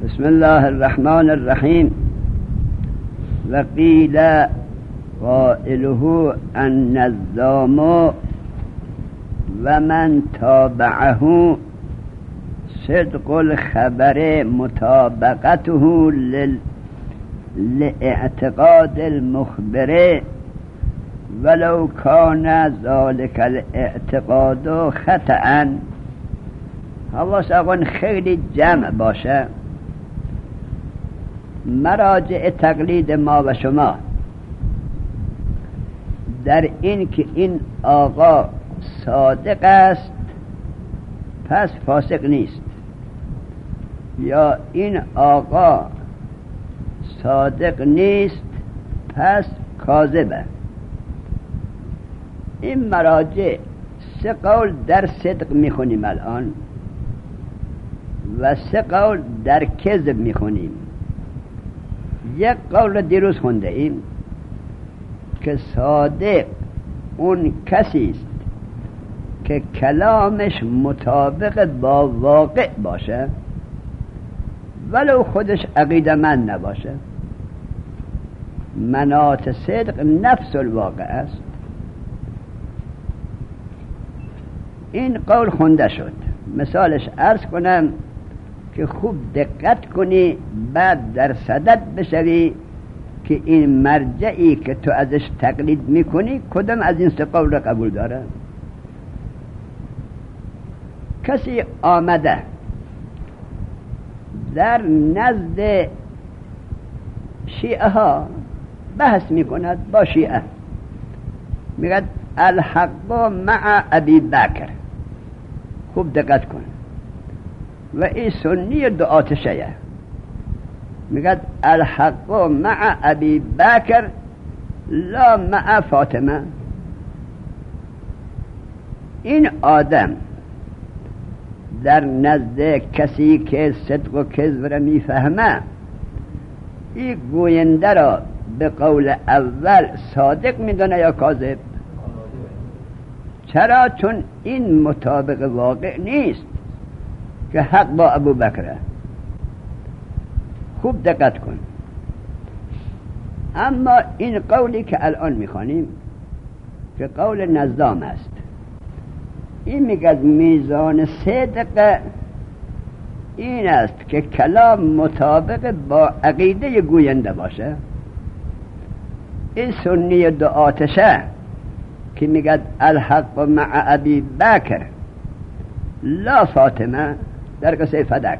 بسم الله الرحمن الرحیم. وقیل قائله النظام و من تابعه صدق الخبر مطابقته لاعتقاد المخبر ولو كان ذلك الاعتقاد خطأ. حواسمون خیلی جمع باشه. مراجع تقلید ما و شما در این که این آقا صادق است پس فاسق نیست، یا این آقا صادق نیست پس کاذبه. این مراجع سه قول در صدق میخونیم الان و سه قول در کذب میخونیم. یک قول دیروز خونده ایم که صادق اون کسی است که کلامش مطابق با واقع باشه ولو خودش عقیده‌مند نباشه. مناط صدق نفس الواقع است. این قول خونده شد. مثالش عرض کنم که خوب دقت کنی، بعد در صدد بشوی که این مرجعی که تو ازش تقلید میکنی کدام از این سه قول را قبول داره. کسی آمده در نزد شیعه ها بحث میکند با شیعه، میگه الحق مع ابی بکر. خوب دقت کن. و این سنی دعات شیعه میگه الحق مع ابی بکر لا مع فاطمه. این آدم در نزد کسی که صدق و کذب را میفهمه این گوینده را به قول اول صادق میدونه یا کاذب؟ چرا؟ چون این مطابق واقع نیست که حق با ابو بکره. خوب دقت کن. اما این قولی که الان میخوانیم که قول نظام است، این میگه میزان صدق این است که کلام مطابق با عقیده گوینده باشه. این سنی دعاتشه که میگه الحق مع ابی بکر لا فاطمه در قصه فدک.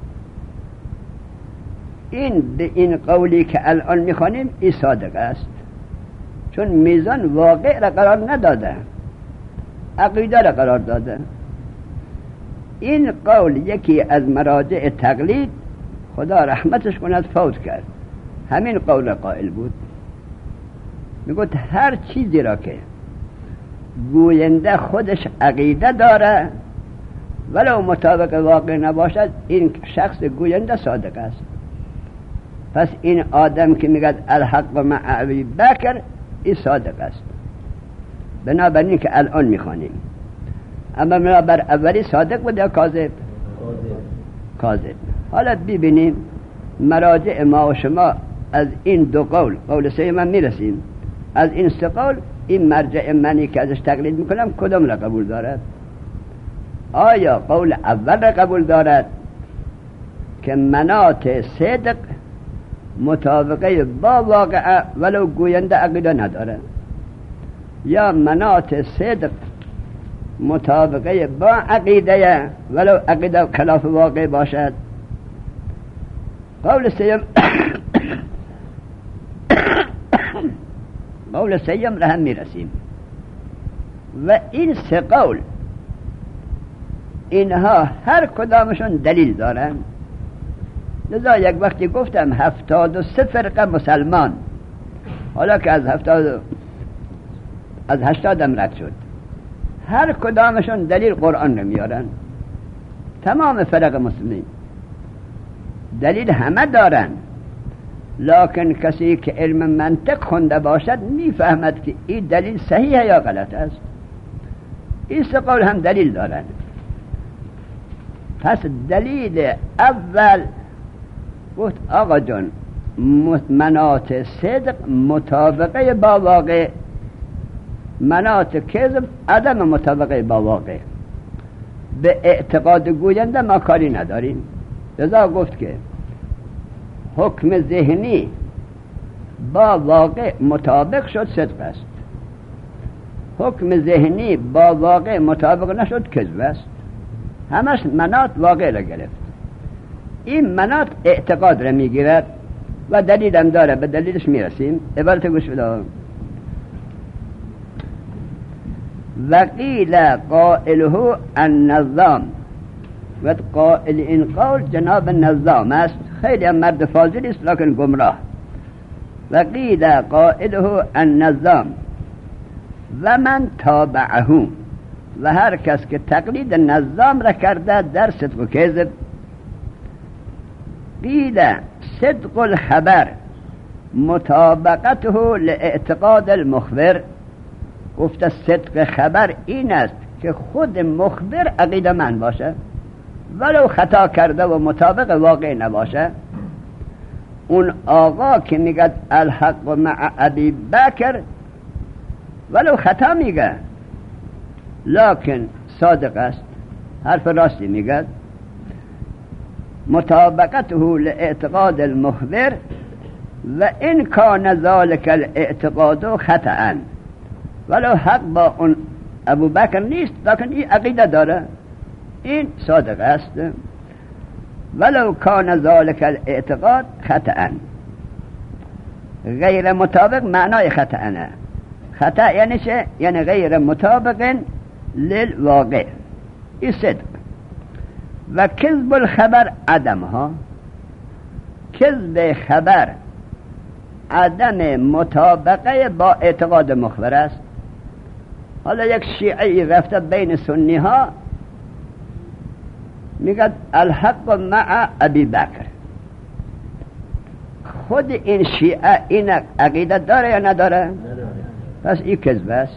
این به این قولی که الان میخوانیم این صادق است، چون میزان واقع را قرار نداده، عقیده را قرار داده. این قول یکی از مراجع تقلید خدا رحمتش کند فوت کرد، همین قول را قائل بود. میگوید هر چیزی را که گوینده خودش عقیده داره ولو مطابق واقع نباشد این شخص گوینده صادق است. پس این آدم که میگه الحق مع ابی بکر این صادق است بنابراین که الان میخوانیم. اما بنابر اولی صادق بود یا کاذب؟ کاذب. حالا ببینیم مراجع ما و شما از این دو قول، قول سه من میرسیم، از این سه قول این مرجع منی که ازش تقلید میکنم کدام را قبول دارد؟ آیا قول اول را قبول دارد که مناط صدق مطابقه با واقع ولو گوینده عقیده نداره، یا مناط صدق مطابقه با عقیده ولو عقیده خلاف واقع باشد؟ قول سیم قول سیم را هم میرسیم. و این سه قول اینها هر کدامشون دلیل دارن. لذا یک وقتی گفتم 73 فرقه مسلمان، حالا که از 80 رد شد، هر کدامشون دلیل قرآن نمیارن. تمام فرق مسلمین دلیل همه دارن، لکن کسی که علم منطق خونده باشد میفهمد که این دلیل صحیح یا غلط است. این سه قول هم دلیل دارن. پس دلیل اول گفت آقا جان مناط صدق مطابقه با واقع، مناط کذب عدم مطابقه با واقع. به اعتقاد گوینده ما کاری نداریم. لذا گفت که حکم ذهنی با واقع مطابق شد صدق است، حکم ذهنی با واقع مطابق نشد کذب است. همش مناط واقع را گرفت. این مناط اعتقاد را میگیرد و دلیل هم داره، به دلیلش میرسیم. عبارت گوش بده. وقیل قائله النظام، و قائل این قول جناب نظام است، خیلی هم مرد فاضل است لکن گمراه. وقیل قائله النظام و من تابعه، و هر کس که تقلید نظام را کرده در صدق و کذب. قیل صدق الخبر مطابقته لاعتقاد المخبر، گفت صدق خبر این است که خود مخبر عقیده من باشه ولو خطا کرده و مطابق واقع نباشه. اون آقا که میگه الحق مع ابی بکر ولو خطا میگه لکن صادق است، حرف راستی میگه. مطابقته لاعتقاد المخبر و ان کان ذلک الاعتقاد خطأ، ولو حق با اون ابو بکر نیست لکن این عقیده داره، این صادق است. ولو کان ذلک الاعتقاد خطأ، غیر مطابق معنای خطأ نه. خطأ یعنی چه؟ یعنی غیر مطابق للواقع. این صدق. و کذب الخبر عدمها، کذب خبر عدم مطابقه با اعتقاد مخبر است. حالا یک شیعی رفته بین سنی ها میگه الحق مع ابی بکر، خود این شیعه این عقیده داره یا نداره؟ پس این کذب است.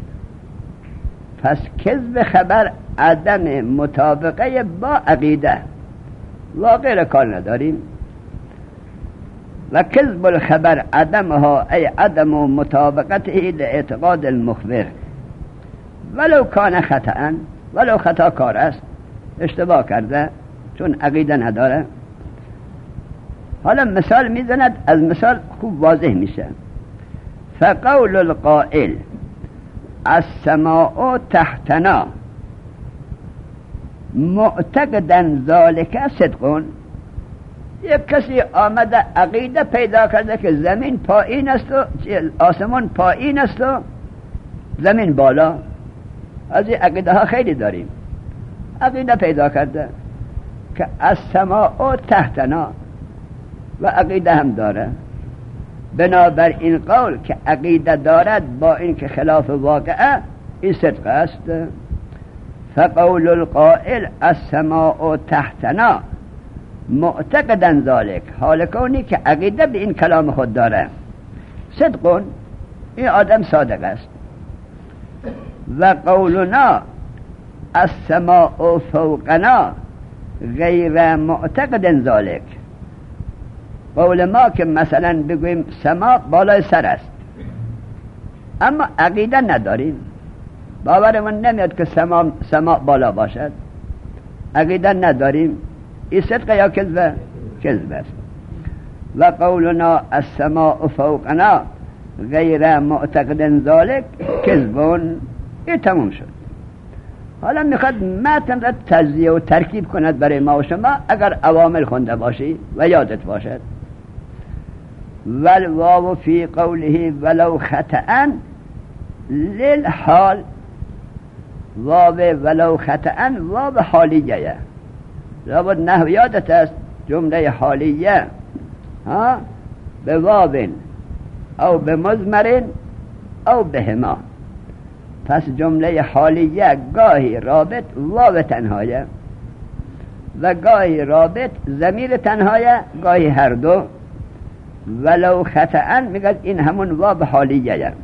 پس کذب خبر عدم مطابقه با عقیده، واقع را کار نداریم. و کذب الخبر عدمها ای عدم مطابقته لاعتقاد المخبر ولو کان خطأ، ولو خطا کار است، اشتباه کرده چون عقیده نداره. حالا مثال میزند، از مثال خوب واضح میشه. فقول القائل السماء تحتنا معتقدا ذلك صدقون، یک کسی آمده عقیده پیدا کرده که زمین پایین است و آسمان پایین است و زمین بالا. از این عقیده ها خیلی داریم. عقیده پیدا کرده که السماء تحتنا و عقیده هم داره. بنابر این قول که عقیده دارد با این که خلاف واقعه، این صدق است. فقول القائل السماء تحتنا معتقدا ذلك، حال کونی که عقیده به این کلام خود داره، صدقون، این آدم صادق است. و قولنا السماء فوقنا غیر معتقد ذلك، قول ما که مثلا بگویم سما بالای سر است اما عقیده نداریم، باورمون نمیاد که سما بالا باشد، عقیده نداریم، این صدق یا کذب؟ کذب است. و قولنا السماء فوقنا غیر معتقد ذلك کذبون. این تموم شد. حالا میخواد متن را تجزیه و ترکیب کند برای ما و شما، اگر عوامل خونده باشی و یادت باشد. والواو فی قوله ولو خطأ للحال، واو ولو خطأ واو حالیه، لابد نحو یادت است جمله حالیه به واو او به مضمر او بهما. پس جمله حالیه گاهی رابط واو تنهایه و گاهی رابط ضمیر تنهایه، گاهی هر دو. ولو خطأ میگه این همون واو حالیه.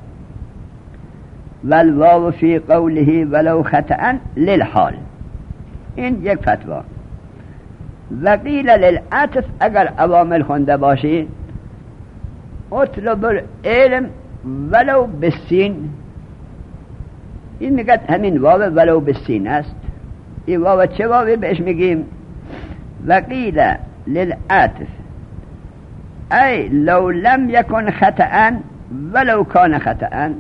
والواو فی قوله ولو خطأ للحال، این یک فتوا. وقیل للعطف اگر عوامل خونده باشی اطلب العلم ولو بالسین. این میگه همین واو ولو بالسین است. این واو چه واوی بهش میگیم؟ وقیل للعطف ای لو لم یکن خطأ ولو کان خطأ،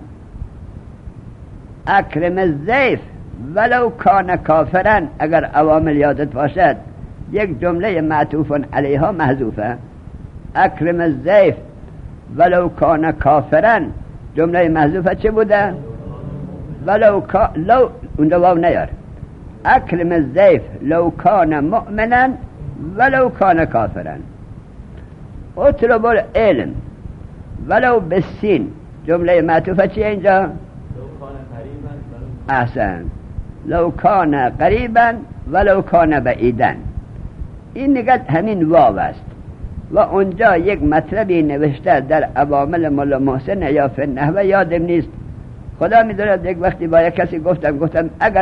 اکرم الضیف ولو کان کافرا. اگر عوامل یادت باشد یک جمله معطوف علیها محذوفه. اکرم الضیف ولو کان کافرا، جمله محذوفه چه بوده؟ ولو لو اونجا واو نیار. اکرم الضیف لو کان مؤمنا ولو کان کافرا. اطلب العلم ولو بالسین، جمله معطوفه چیه اینجا؟ احسن، لو کان قریبا ولو کان بعیدا. این نگاه همین واو است و اونجا یک مطلبی نوشته در عوامل مولا محسن یا فی النحو یادم نیست، خدا میدونه. یک وقتی با یک کسی گفتم اگر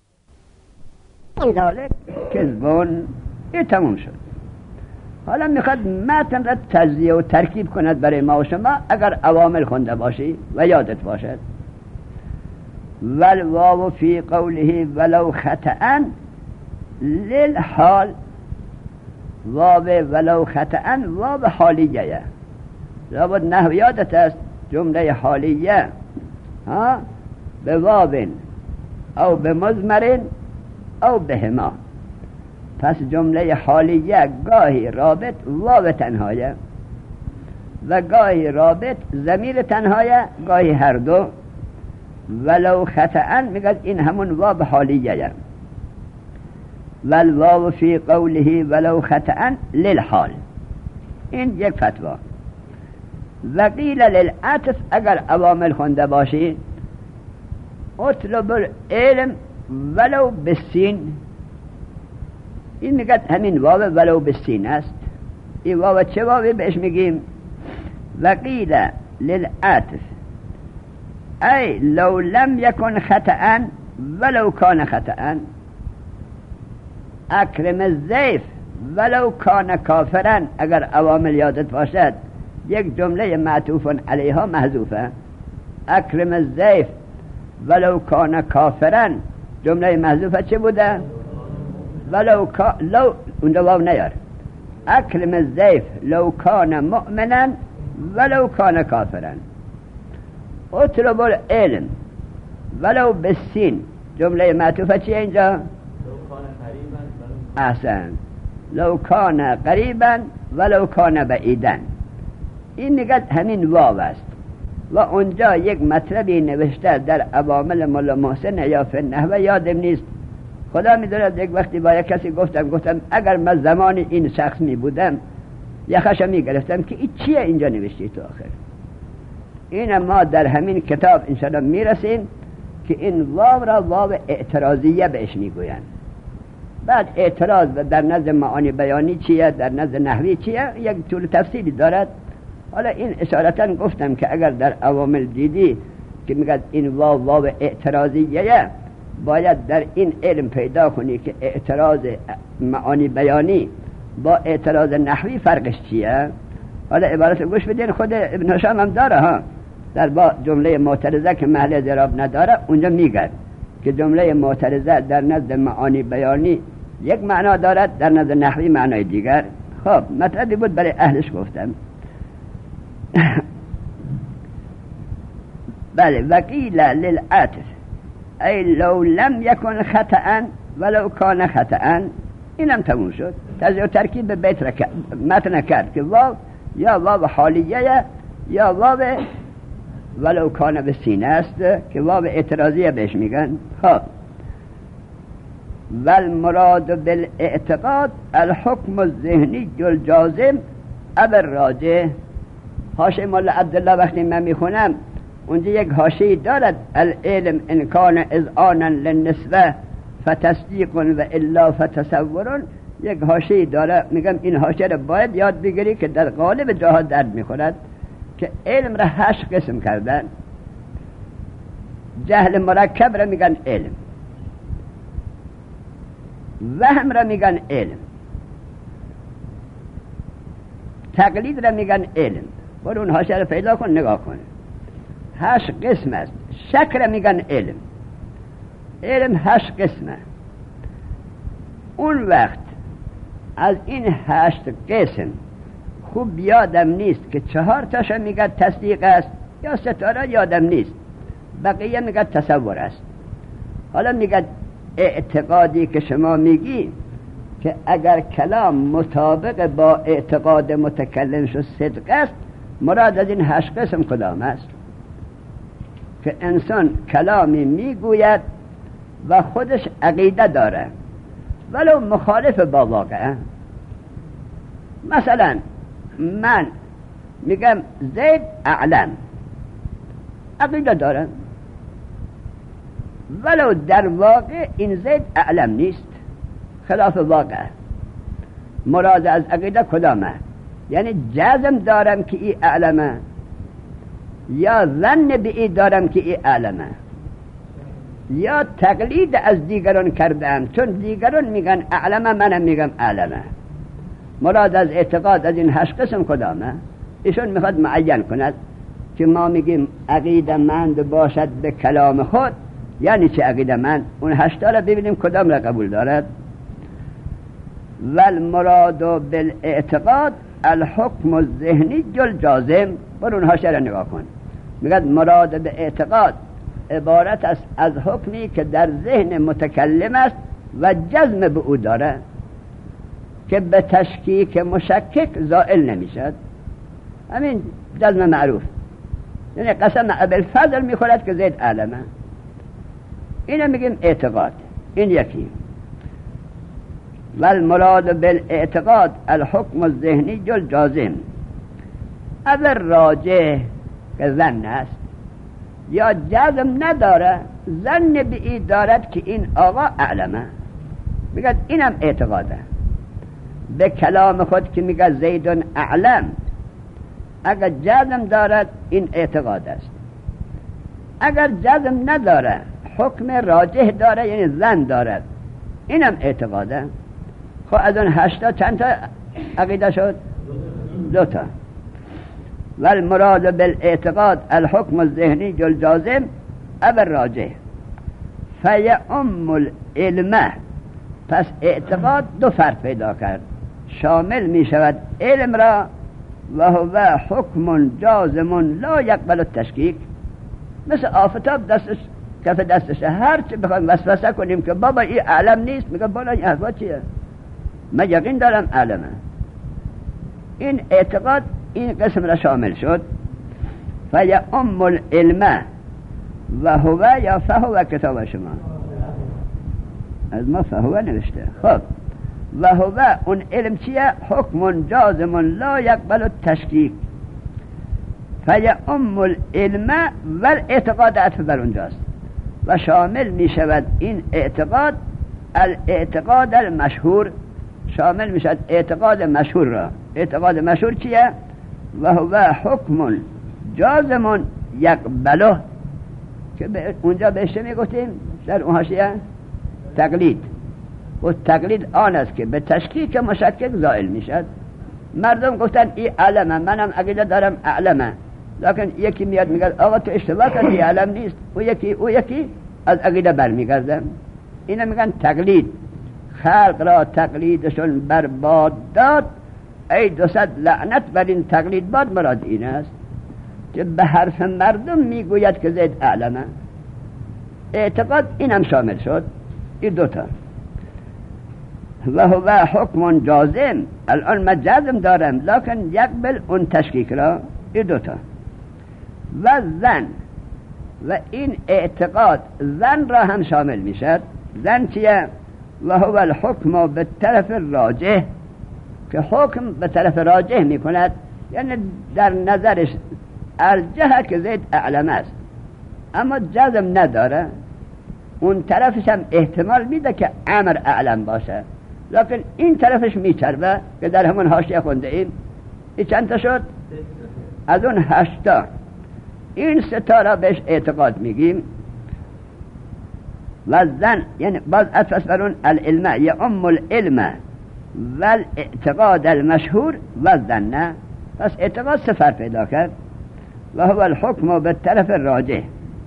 ذالک کذبون، این تموم شد. حالا میخواد متن را تجزیه و ترکیب کند برای ما و شما اگر عوامل خونده باشی و یادت باشد. والواو فی قوله ولو خطأ للحال، واو ولو خطأ واو حالیه، لابد نحو یادت است. جمله حالیه به واو او به مضمر او بهما. پس جمله حالیه گاهی رابط واو تنهایه و گاهی رابط ضمیر تنهایه، گاهی هر دو. ولو خطأ میگه این همون واو حالیه. والواو فی قوله ولو خطأ للحال، این یک فتوا. وقیل للعطف اگر عوامل خونده باشی اطلب العلم ولو بالسین. این میگه همین واو ولو بالسین است. این واو چه واوی بهش میگیم؟ وقیل للعطف ای لو لم یکن خطأ ولو کان خطأ، اکرم الضیف ولو کان کافرا. اگر عوامل یادت باشد یک جمله معطوف علیها محذوفه. اکرم الضیف ولو کان کافرا، جمله محذوفه چه بوده؟ ولو لو اونجا واو نیار. اکرم الضیف لو کان مؤمنا ولو کان کافرا. اطلب العلم ولو بالسین، جمله معطوفه چیه اینجا؟ احسن، لو کان قریبا ولو کان بعیدا. این نگاه همین واو است و اونجا یک مطلبی نوشته در عوامل مولا محسن یا فی النحو یادم نیست، خدا میدونه. یک وقتی با یک کسی گفتم اگر من زمان این شخص می بودم یخشم می گرفتم که این چیه اینجا نوشتی تو آخر. این ما در همین کتاب انشاءالله میرسیم که این واو را واو اعتراضیه بهش میگوین. بعد اعتراض در نزد معانی بیانی چیه، در نزد نحوی چیه، یک طول تفصیلی دارد. حالا این اشارتا گفتم که اگر در عوامل دیدی که میگه این واو اعتراضیه، باید در این علم پیدا کنی که اعتراض معانی بیانی با اعتراض نحوی فرقش چیه. حالا عبارت گوش بدین، خود ابن هشام هم داره ها، در با جمله معترضه که محل اعراب نداره اونجا میگه که جمله معترضه در نزد معانی بیانی یک معنا دارد، در نزد نحوی معنای دیگر. خب مطلبی بود برای اهلش گفتم. بله، وقیل للعطف ای لو لم یکن خطأ ولو کان خطأ. اینم تموم شد. تجزیه و ترکیب به بیت متن کرد که واو یا واو حالیه یا واو ولو کان به سینه است که واو اعتراضیه بهش میگن. خب والمراد بالاعتقاد الحكم الذهنی الجازم اب الراجح. حاشیه مولا عبدالله وقتی من میخونم اونجا یک حاشیه دارد، العلم ان کان اذعانا للنسبه فتصدیق و الا فتصور. یک حاشیه داره، میگم این حاشیه رو باید یاد بگیری که در غالب جاها درد میخورد که علم را 8 قسم کردن. جهل مرکب را میگن علم، وهم را میگن علم، تقلید را میگن علم. برو اون حاشیه رو پیدا کن نگاه کن. 8 قسم است. شک را میگن علم. علم 8 قسمه. اون وقت از این 8 قسم خوب یادم نیست که 4 تاشا میگه تصدیق است یا 3 تا را یادم نیست، بقیه میگه تصور است. حالا میگه اعتقادی که شما میگی که اگر کلام مطابق با اعتقاد متکلم شد صدق است، مراد از این 8 قسم کدام است؟ که انسان کلامی میگوید و خودش عقیده داره ولو مخالف با واقعه. مثلا من میگم زید اعلم، عقیده دارم ولو در واقع این زید اعلم نیست، خلاف واقع. مراد از عقیده کدامه؟ یعنی جزم دارم که ای اعلمه یا ظن به ای دارم که ای اعلمه، یا تقلید از دیگران کردم چون دیگران میگن اعلمه منم میگم اعلمه. مراد از اعتقاد از این 8 قسم کدامه؟ ایشون میخواد معین کند که ما میگیم عقیده مند باشد به کلام خود، یعنی چه عقیده مند؟ اون 8 را ببینیم کدام را قبول دارد. والمراد بالاعتقاد الحکم الذهنی الجازم. بر اونها شرح نگاه کن. میگه مراد به اعتقاد عبارت است از حکمی که در ذهن متکلم است و جزم به او داره که به تشکیک مشکک زائل نمیشد. همین جزم معروف، یعنی قسم ابوالفضل میخورد که زید عالمه، اینو میگیم اعتقاد. این یکی. والمراد بالاعتقاد الحکم الذهنی الجازم. اول راجح که ظن است یا جزم نداره، ظن به این دارد که این آقا اعلمه، میگه اینم اعتقاده. به کلام خود که میگه زیدون اعلم، اگر جزم دارد این اعتقاد است. اگر جزم نداره حکم راجح داره یعنی ظن دارد، اینم اعتقاده. خب از اون 8 چند تا عقیده شد؟ 2 تا. والمراد بالاعتقاد الحکم الذهنی الجازم اول راجح فیعم العلم. پس اعتقاد 2 فرد پیدا کرد، شامل می شود علم را و هو حکم جازم لا یقبل التشکیک. مثل آفتاب دستش کف دستشه، هر چی بخوایم وسوسه کنیم که بابا این علم نیست، میگه بالا این احوا چیه؟ من یقین دارم علمه. این اعتقاد این قسم را شامل شد. فیعم العلم و هو یا فهو کتاب شما از ما فهو نوشته. خب و هو اون علم چیه؟ حکم جازم لا یقبل التشکیک. فیعم العلم و الاعتقاد عطف بر اونجاست و شامل می شود این اعتقاد الاعتقاد المشهور، شامل می شود اعتقاد مشهور را. اعتقاد مشهور چیه؟ و هو حکم جازم یقبله، که اونجا بهش می گفتیم در اون حاشیه تقلید. و تقلید آن است که به تشکیک مشکک زائل می شد. مردم گفتن ای علمه، منم عقیده دارم علمه، لکن یکی میاد میگه آقا تو اشتباه کردی علم نیست، او یکی از عقیده برمیگردن. اینا میگن تقلید. خلق را تقلیدشون برباد داد، ای 200 لعنت بر این تقلید باد. مراد این است که به حرف مردم میگوید که زید علمه. اعتقاد اینم شامل شد. این 2 تا. و هو حکم جازم، الان من جزم دارم لکن یقبل اون تشکیک را. این 2 تا. و ظن، و این اعتقاد ظن را هم شامل میشد. ظن چیه؟ و هو الحکم به طرف راجح، که حکم به طرف راجح میکند، یعنی در نظرش ارجح که زید اعلم است، اما جزم نداره. اون طرفش هم احتمال میده که امر اعلم باشه، لکن این طرفش میچربه که در همون حاشیه خونده ایم. این چند تا شد؟ از اون 8 تا. این 3 تا را بهش اعتقاد میگیم. و ظن یعنی باز اساس بر اون العلم یا ام العلم و الاعتقاد المشهور و الظن. پس اعتقاد صفر پیدا کرد و هو الحکم بالطرف الراجح.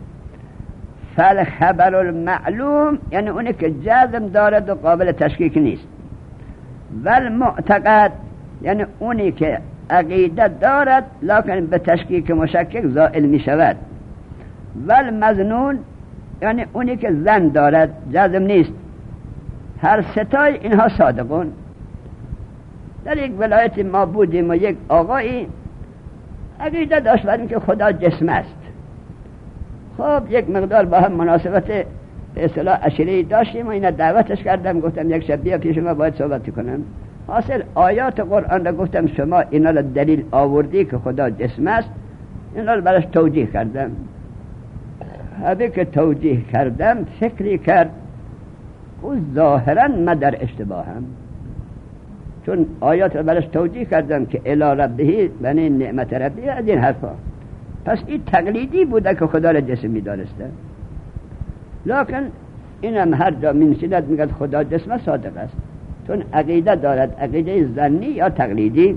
فالخبر المعلوم یعنی اونی که جزم دارد و قابل تشکیک نیست. و المعتقد یعنی اونی که عقیده دارد لکن به تشکیک مشکک زائل می شود. و المظنون یعنی اونی که ظن دارد جزم نیست. هر ستای اینها صادقون. در یک ولایت ما بودیم و یک آقایی عقیده داشت بریم که خدا جسم است. خب یک مقدار با هم مناسبت به اصطلاح عشیره‌ای داشتیم و اینا دعوتش کردم، گفتم یک شب بیا پیش ما باید صحبت کنم. حاصل آیات قرآن را گفتم شما اینا را دلیل آوردی که خدا جسم است، اینا را براش توجیه کردم. هبه که توجیه کردم فکری کرد او ظاهرا من در اشتباهم، چون آیات را براش توجیه کردم که الی ربه بنی نعمت ربی از این حرفا. پس این تقلیدی بوده که خدا را جسم می‌دانسته. لکن اینم هر جا منشدت میگه خدا جسم صادق است، چون عقیده دارد، عقیده ظنی یا تقلیدی.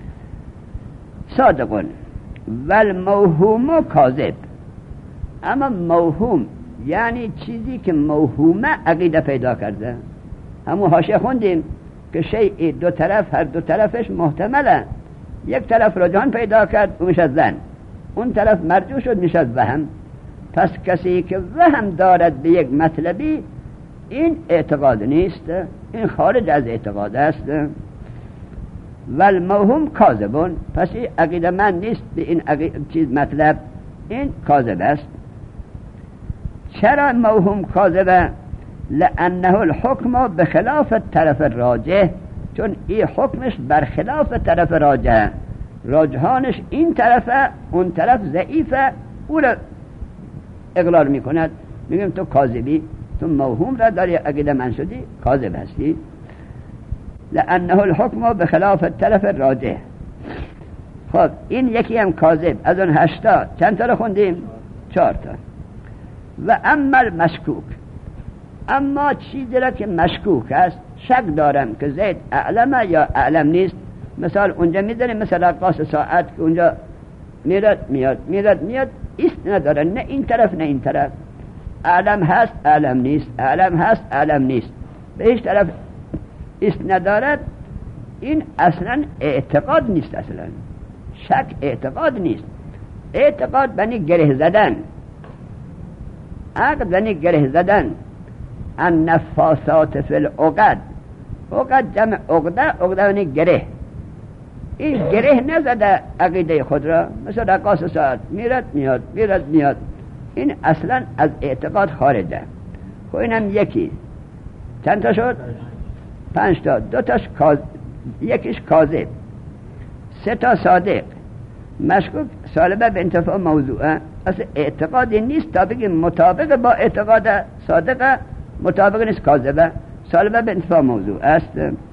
صادقون و الموهوم کاذب. اما موهوم یعنی چیزی که موهومه عقیده پیدا کرده. همون حاشیه خوندیم که شیء دو طرف، هر دو طرفش محتمله. یک طرف رجحان پیدا کرد و میشه ظن، اون طرف مرجوع شد میشه وهم. پس کسی که وهم دارد به یک مطلبی این اعتقاد نیست، این خارج از اعتقاد است. و الموهوم کاذبون، پس این عقیده من نیست به این چیز مطلب، این کاذب است. چرا موهوم کاذبه؟ لانه الحکم بخلاف الطرف الراجح، چون این حکمش برخلاف طرف راجح، راجحانش این طرفه، اون طرف ضعیفه، او را اقرار میکند. میگم تو کاذبی، تو موهوم را داری عقیده من شدی، کاذب هستی. لانه الحکم بخلاف الطرف الراجح. خب این یکی هم کاذب. از اون 8 چند تا رو خوندیم؟ 4 تا. و اما المشکوک، اما چیزی را که مشکوک است، شک دارم که زید اعلمه یا اعلم نیست. مثال اونجا میذاریم مثل رقاص ساعت که اونجا میرد میاد میرد میاد، ایست نداره، نه این طرف نه این طرف. اعلم هست اعلم نیست، اعلم هست اعلم نیست، به هیچ طرف ایست ندارد. این اصلا اعتقاد نیست، اصلا شک اعتقاد نیست. اعتقاد بنی گره زدن، عقد بنی گره زدن. النفاسات فی العقد، عقد جمع عقده، عقده بنی گره. این گره نزده عقیده خود را، مثل رقاص ساعت میرد میاد میرد میاد، این اصلا از اعتقاد خارجه. خب اینم یکی. چند تا شد؟ 5 تا. 2 تاش یکیش کاذب، 3 تا صادق. مشکوک سالبه به انتفاع موضوعه، اصلا اعتقادی نیست تا بگیم مطابق با اعتقاد صادقه، مطابق نیست، کاذبه. سالبه به انتفاع موضوع است.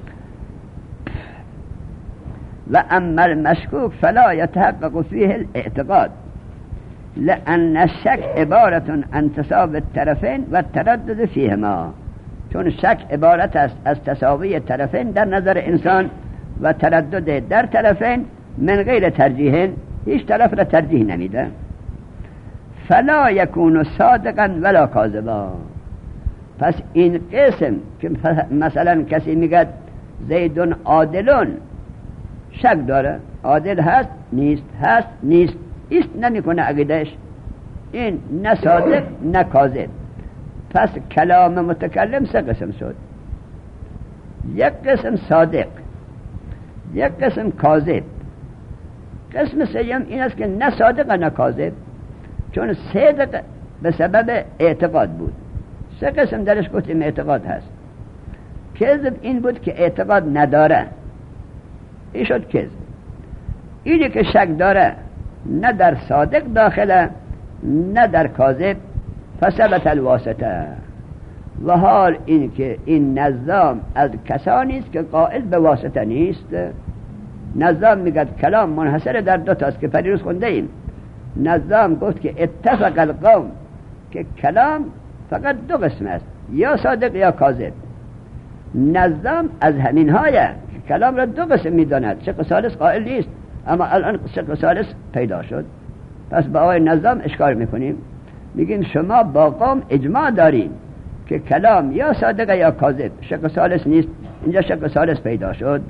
و اما المشکوک فلا يتحقق فيه الاعتقاد، لأن الشك عبارة عن تساوي الطرفين والتردد فيهما، چون شک عبارت است از تساوی طرفین در نظر انسان و تردد در طرفین من غیر ترجیح، هیچ طرف را ترجیح نمیده. فلا يكون صادقا ولا كاذبا. پس این قسم که مثلا کسی میگه زیدون عادلون، شک داره، عادل هست نیست، هست نیست، ایست نمیکنه عقیدهش، این نه صادق نه کاذب. پس کلام متکلم 3 قسم شد، یک قسم صادق، یک قسم کاذب. قسم سوم این است که نه صادق نه کاذب، چون صدق به سبب اعتقاد بود. 3 قسم درش گفتیم اعتقاد هست. کذب این بود که اعتقاد نداره، این شد کذب. اینی که شک داره نه در صادق داخله نه در کاذب، فثبت الواسطه. و حال این که این نظام از کسانی است که قائل به واسطه نیست. نظام میگه کلام منحصر در 2 تاست که پریروز خونده ایم. نظام گفت که اتفق القوم که کلام فقط 2 قسم است، یا صادق یا کاذب. نظام از همین های کلام را دو قسم میداند. شق ثالث قائل نیست، اما الان شق ثالث پیدا شد. پس با آقای نظام اشکال میکنیم، میگیم شما با قوم اجماع داریم که کلام یا صادقه یا کاذب، شق ثالث نیست. اینجا شق ثالث پیدا شد.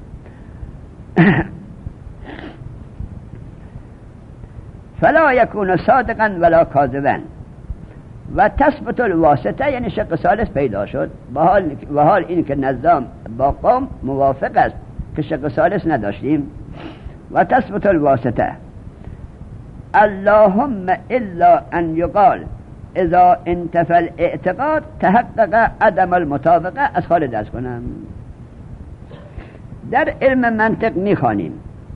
فلا یکون صادقا ولا کاذبا و تثبت الواسطه، یعنی شق ثالث پیدا شد. و حال این که نظام با قوم موافق است که شق ثالث نداشتیم. و تثبت الواسطه اللهم الا ان یقال اذا انتفى الاعتقاد تحقق عدم المطابقه. از خالد درس کنم. در علم منطق میخوانیم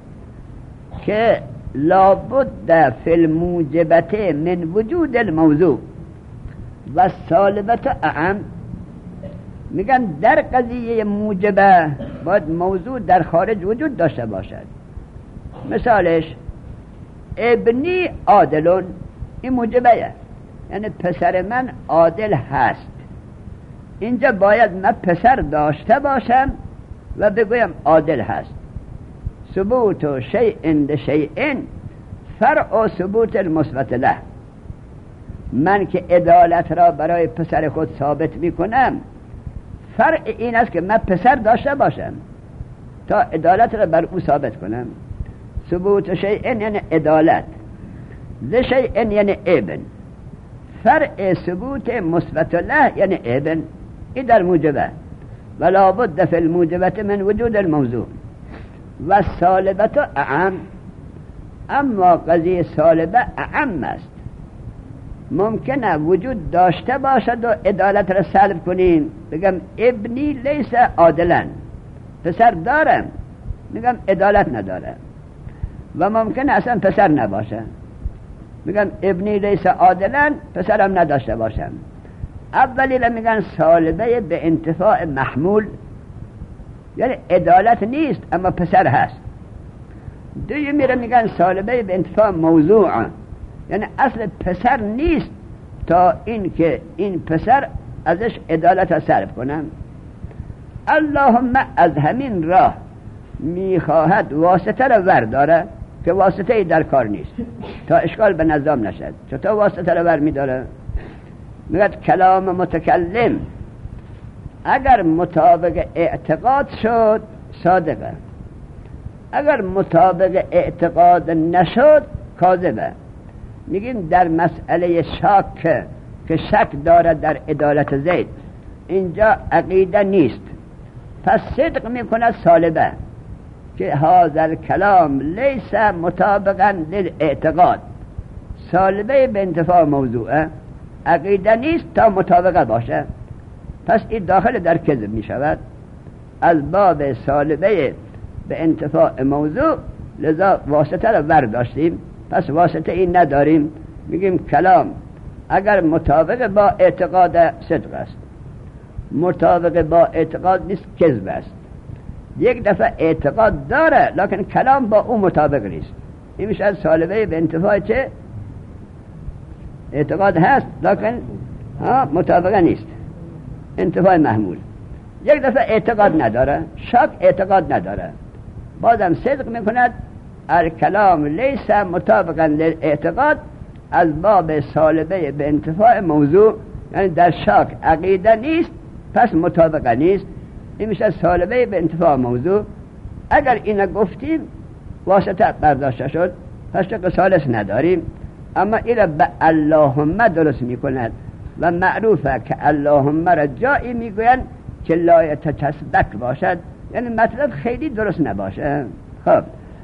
که لابد فی الموجبت من وجود الموضوع و سالبت اعم. میگن در قضیه موجبه باید موضوع در خارج وجود داشته باشد. مثالش ابنی عادلون، این موجبه، یعنی پسر من عادل هست. اینجا باید من پسر داشته باشم و بگویم عادل هست. ثبوت شیء لشیء فرع ثبوت المثبت له. من که عدالت را برای پسر خود ثابت میکنم، فرع این است که من پسر داشته باشم تا عدالت را بر او ثابت کنم. ثبوت شیء یعنی عدالت، لشیء یعنی ابن، فرع ثبوت مثبت له یعنی ابن. این در موجبه. ولا بد فی الموجبت من وجود الموضوع و سالبت اعم. اما قضیه سالبه اعم است. ممکنه وجود داشته باشد و عدالت را سلب کنیم. بگم ابنی لیس عادلن، پسر دارم، میگم عدالت ندارم. و ممکنه اصلا پسر نباشه، میگم ابنی لیس عادلن، پسرم نداشته باشم. اولی را میگن سالبه به انتفاع محمول، یعنی عدالت نیست اما پسر هست. دومی را میگن سالبه به انتفاع موضوع، یعنی اصل پسر نیست تا این که این پسر ازش عدالت را صرف کنم. اللهم از همین راه میخواهد واسطه را ورداره که واسطه ای در کار نیست تا اشکال به نظام نشد. چطور واسطه را ور میداره؟ میگد کلام متکلم اگر مطابق اعتقاد شد صادقه، اگر مطابق اعتقاد نشد کاذبه. میگیم در مسئله شک که شک دارد در عدالت زید، اینجا عقیده نیست، پس صدق میکند سالبه که هذا الکلام لیس مطابقا للاعتقاد. سالبه به انتفاع موضوعه، عقیده نیست تا مطابقه باشه، پس این داخل در کذب می شود. از باب سالبه به انتفاع موضوع لذا واسطه را برداشتیم، پس واسطه این نداریم. میگیم کلام اگر مطابق با اعتقاد صدق است، مطابق با اعتقاد نیست کذب است. یک دفعه اعتقاد داره لکن کلام با اون مطابق نیست، این میشه سالبه به انتفاع چه؟ اعتقاد هست لکن مطابقه نیست، انتفاع محمول. یک دفعه اعتقاد نداره، شک اعتقاد نداره، بازم صدق میکند الکلام لیس مطابقا للاعتقاد، از باب سالبه به انتفاع موضوع، یعنی در شک عقیده نیست پس مطابقه نیست، این میشه سالبه به انتفاع موضوع. اگر اینو گفتیم واسطه برداشته شد، پس شق ثالث نداریم. اما این را به اللهم درست میکند و معروفه که اللهم را جایی میگوین که لا یتسبک باشد، یعنی مطلب خیلی درست نباشه. خب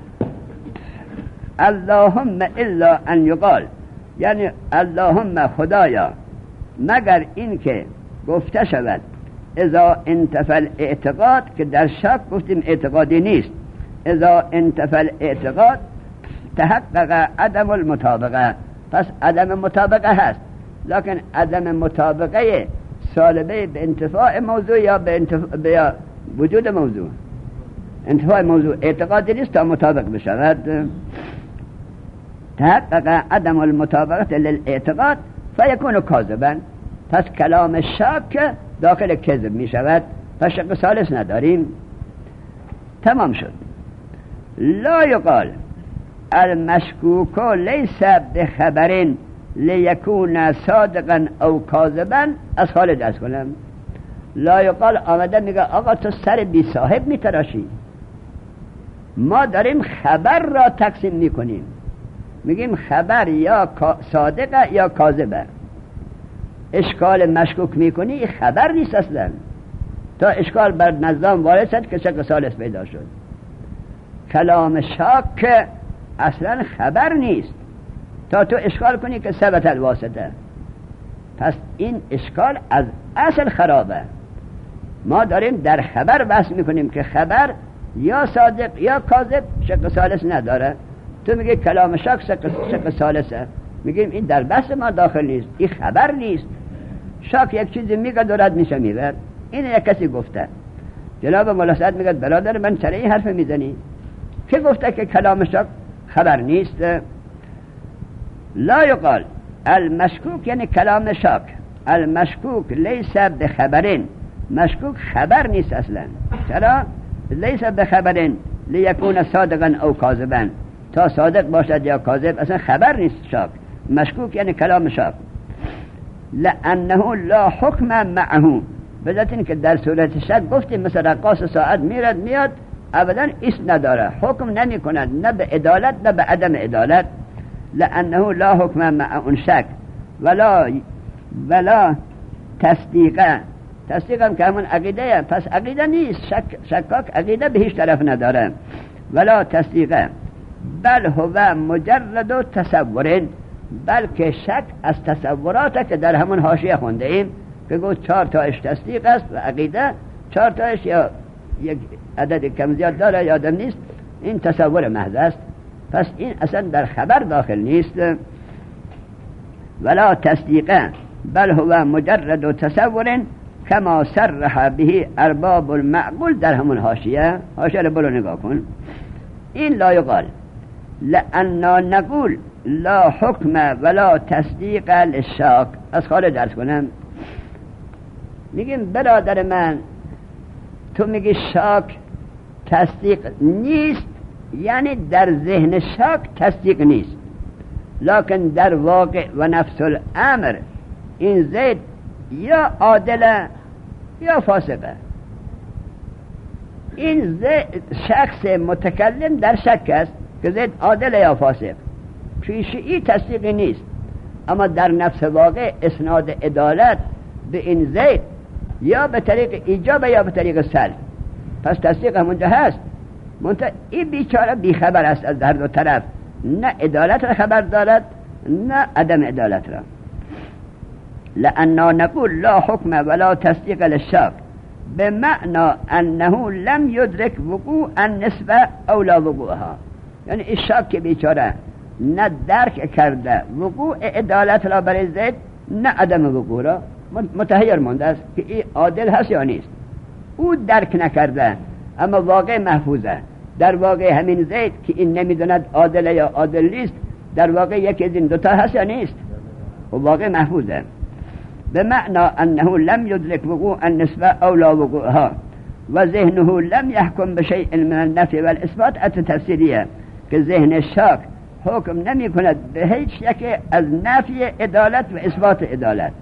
اللهم الا ان یقال، یعنی اللهم خدایا مگر این که گفته شود اذا انتفى الاعتقاد، که در شک گفتیم اعتقادی نیست، اذا انتفى الاعتقاد تحقق عدم المطابقه، پس عدم مطابقه هست، لکن عدم مطابقه سالبه به انتفاع موضوع یا به وجود موضوع. انتفاع موضوع اعتقادی نیست تا مطابق بشود. تحقق عدم المطابقه للاعتقاد فیکون کاذبا، پس کلام شک داخل کذب می شود، پس شق ثالث نداریم. تمام شد. لا یقال المشکوک لیس بخبر لیکون صادقا او کاذبا. از حال درس کنم. لا یقال آمده میگه آقا تو سر بی صاحب میتراشی. ما داریم خبر را تقسیم میکنیم، میگیم خبر یا صادقه یا کاذبه. اشکال مشکوک میکنی خبر نیست اصلا. تا اشکال بر نظام وارد شد که شق ثالث پیدا شد. کلام شاک اصلا خبر نیست تا تو اشکال کنی که ثبت الواسطه. پس این اشکال از اصل خرابه. ما داریم در خبر بحث میکنیم که خبر یا صادق یا کاذب، شق ثالث نداره. تو میگه کلام شاک شق ثالثه، میگیم این در بحث ما داخل نیست، این خبر نیست. شاک یک چیزی میگه دورت میشه میبر. این یک کسی گفته. جناب مولا سعد میگه برادر من چرا این حرف میزنی؟ که گفته که کلام شاک خبر نیست؟ لا یقال المشکوک یعنی کلام شاک. المشکوک لیس بخبرین. مشکوک خبر نیست اصلا. چرا؟ لیس بخبرین لیکون صادقا او کاذبا. تا صادق باشد یا کاذب اصلا خبر نیست شاک. مشکوک یعنی کلام شاک. لانه لا حکم معه. بذات این که در صورت شک گفتیم مثل رقاص ساعت میرد میاد ابدا اسم نداره، حکم نمی کند نه به عدالت نه به عدم عدالت. لانه لا حکم معه شک ولا تصدیقه. تصدیق هم که همون عقیده، پس عقیده نیست. شکاک عقیده به هیچ طرف نداره. ولا تصدیقه بل هو مجرد تصور. بلکه شک از تصورات که در همون حاشیه خونده ایم که گفت 4 تاش تصدیق است و عقیده 4 تاش یا یک عدد کم زیاد داره یادم نیست، این تصور محض است. پس این اصلا در خبر داخل نیست. ولا تصدیقه بل هو مجرد تصور کما صرح به ارباب المعقول. در همون حاشیه رو برو نگاه کن. این لا یقال لأننا نقول لا حکم ولا تصدیق للشاک. از خاله درس کنم. میگیم برادر من تو میگی شاک تصدیق نیست، یعنی در ذهن شاک تصدیق نیست، لکن در واقع و نفس الامر این زید یا عادله یا فاسقه. این شخص متکلم در شک است که زید عادله یا فاسق، پیشی تصدیقی نیست. اما در نفس واقع اسناد عدالت به این زید یا به طریق ایجاب یا به طریق سلب، پس تصدیق همونجا هست. این بیچاره بیخبر است از هر دو طرف، نه عدالت را خبر دارد نه عدم عدالت را. لأننا نقول لا حکم ولا تصدیق للشاک بمعنى انه لم يدرك وقوع النسبه او لا وقوعها. یعنی این شاک بیچاره نه درک کرده وقوع عدالت را برای زید نه عدم وقوع را، متحیر مانده است که این عادل هست یا نیست. او درک نکرده اما واقع محفوظه. در واقع همین زید که این نمیدوند عادل یا عادل نیست، در واقع یکی از این دوتا هست یا نیست، و واقع محفوظه. بمعنى انه لم يدرك وقوع النسبه او لا وقوعها و ذهنه لم يحكم بشيء من النفي والاثبات. التفسیریه که ذهن شاک حکم نمی کند به هیچ یک از نفی عدالت و اثبات عدالت،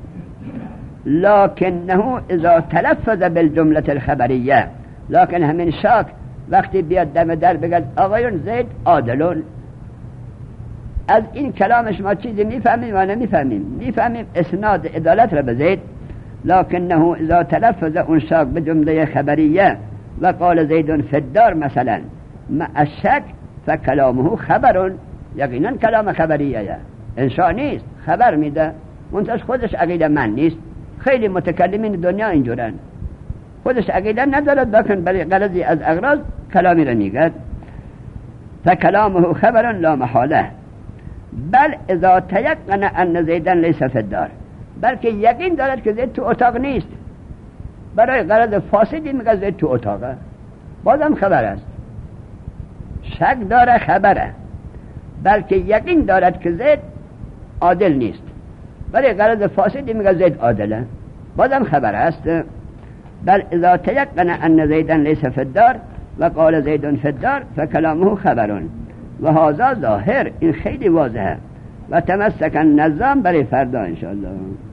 لکنه اذا تلفظ بالجمله الخبریه. لکن همین شاک وقتی بیاد دم در بگد آقایون زید عادلون، از این کلامش ما چیزی میفهمیم و نمیفهمیم. میفهمیم اسناد عدالت را به زید، لکنه اذا تلفظ اون شاک به جمله خبریه و قال زید فی الدار مثلا مع الشک فکلامه خبرون. یقینا کلام خبریه انشاء نیست، خبر میده. منتش خودش عقیده من نیست. خیلی متکلمین دنیا اینجورن، خودش عقیده ندارد لکن برای غرضی از اغراض کلامی را میگد. فکلامه خبرون لا محاله بل اذا تیقن ان زیدن لیس فی الدار. بلکه یقین دارد که زید تو اتاق نیست، برای غرض فاسدی میگه زید تو اتاقه، بازم خبر است. شک داره خبره، بلکه یقین دارد که زید عادل نیست، برای غرض فاسدی میگه زید عادله، بازم خبر است. بل اذا تيقن ان زیدا لیس فی الدار و قال زید فی الدار فکلامه خبرون و هذا ظاهر، این خیلی واضحه. و تمسک النظام برای فردا انشاءالله.